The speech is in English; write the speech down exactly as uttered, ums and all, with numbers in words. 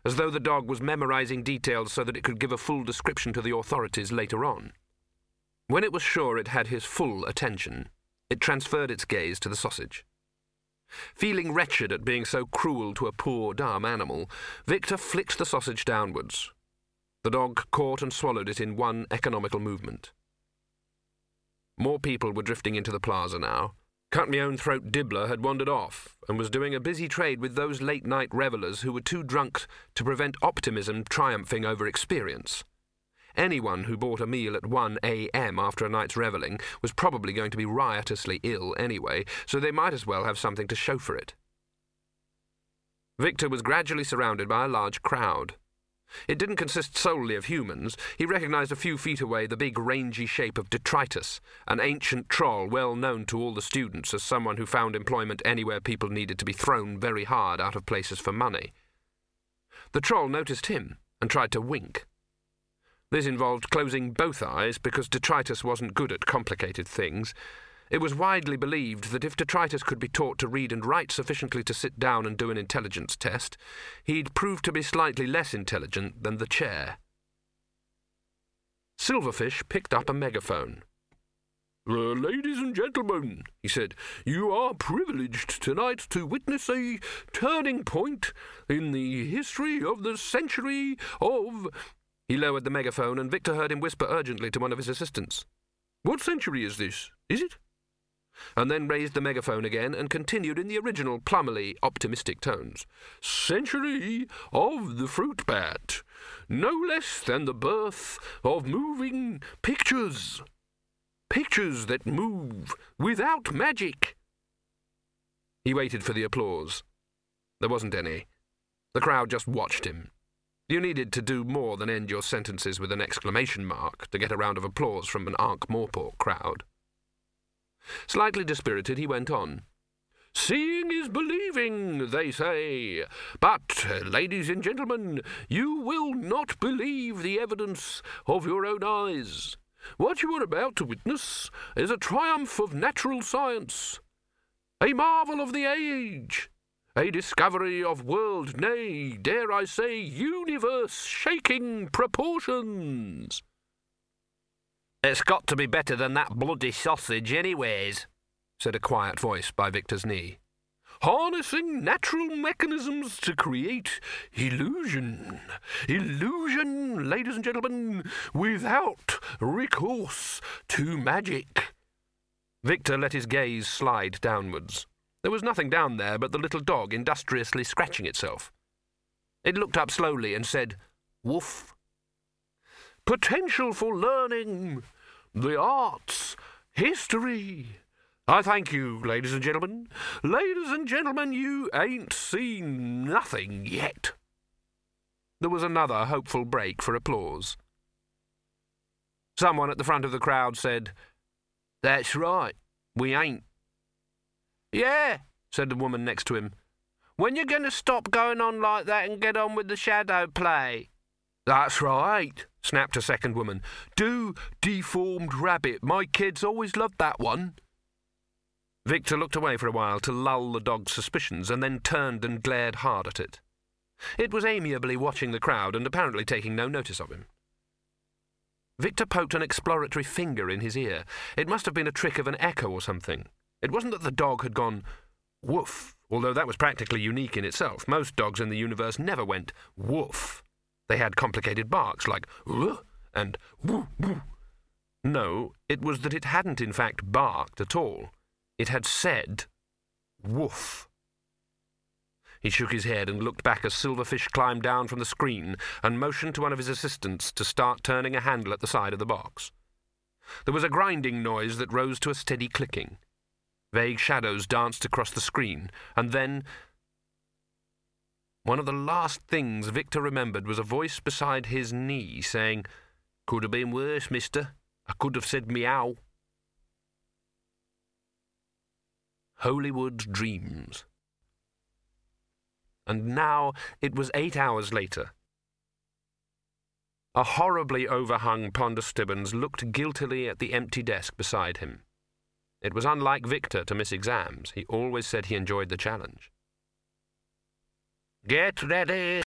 as though the dog was memorizing details so that it could give a full description to the authorities later on. When it was sure it had his full attention, it transferred its gaze to the sausage. Feeling wretched at being so cruel to a poor, dumb animal, Victor flicked the sausage downwards. The dog caught and swallowed it in one economical movement. More people were drifting into the plaza now. Cut-me-own-throat Dibbler had wandered off and was doing a busy trade with those late-night revellers who were too drunk to prevent optimism triumphing over experience. Anyone who bought a meal at one a m after a night's revelling was probably going to be riotously ill anyway, so they might as well have something to show for it. Victor was gradually surrounded by a large crowd. It didn't consist solely of humans. He recognized a few feet away the big rangy shape of Detritus, an ancient troll well known to all the students as someone who found employment anywhere people needed to be thrown very hard out of places for money. The troll noticed him and tried to wink. This involved closing both eyes because Detritus wasn't good at complicated things. It was widely believed that if Detritus could be taught to read and write sufficiently to sit down and do an intelligence test, he'd prove to be slightly less intelligent than the chair. Silverfish picked up a megaphone. Uh, ladies and gentlemen, he said, you are privileged tonight to witness a turning point in the history of the century of... He lowered the megaphone, and Victor heard him whisper urgently to one of his assistants. What century is this? Is it? And then raised the megaphone again and continued in the original plumily optimistic tones. Century of the fruit bat. No less than the birth of moving pictures. Pictures that move without magic. He waited for the applause. There wasn't any. The crowd just watched him. You needed to do more than end your sentences with an exclamation mark to get a round of applause from an Ankh-Morpork crowd. Slightly dispirited, he went on. Seeing is believing, they say. But, ladies and gentlemen, you will not believe the evidence of your own eyes. What you are about to witness is a triumph of natural science, a marvel of the age, a discovery of world, nay, dare I say, universe-shaking proportions. It's got to be better than that bloody sausage anyways, said a quiet voice by Victor's knee. Harnessing natural mechanisms to create illusion. Illusion, ladies and gentlemen, without recourse to magic. Victor let his gaze slide downwards. There was nothing down there but the little dog industriously scratching itself. It looked up slowly and said, Woof. Potential for learning, the arts, history. I thank you, ladies and gentlemen. Ladies and gentlemen, you ain't seen nothing yet. There was another hopeful break for applause. Someone at the front of the crowd said, That's right, we ain't. Yeah, said the woman next to him. When you going to stop going on like that and get on with the shadow play? That's right, snapped a second woman. Do Deformed Rabbit. My kids always loved that one. Victor looked away for a while to lull the dog's suspicions and then turned and glared hard at it. It was amiably watching the crowd and apparently taking no notice of him. Victor poked an exploratory finger in his ear. It must have been a trick of an echo or something. It wasn't that the dog had gone woof, although that was practically unique in itself. Most dogs in the universe never went woof. They had complicated barks like ruh and woo woo. No, it was that it hadn't in fact barked at all. It had said woof. He shook his head and looked back as Silverfish climbed down from the screen and motioned to one of his assistants to start turning a handle at the side of the box. There was a grinding noise that rose to a steady clicking. Vague shadows danced across the screen, and then... One of the last things Victor remembered was a voice beside his knee saying, Could have been worse, mister. I could have said meow. Hollywood Dreams. And now it was eight hours later. A horribly overhung Ponder Stibbons looked guiltily at the empty desk beside him. It was unlike Victor to miss exams. He always said he enjoyed the challenge. Get ready.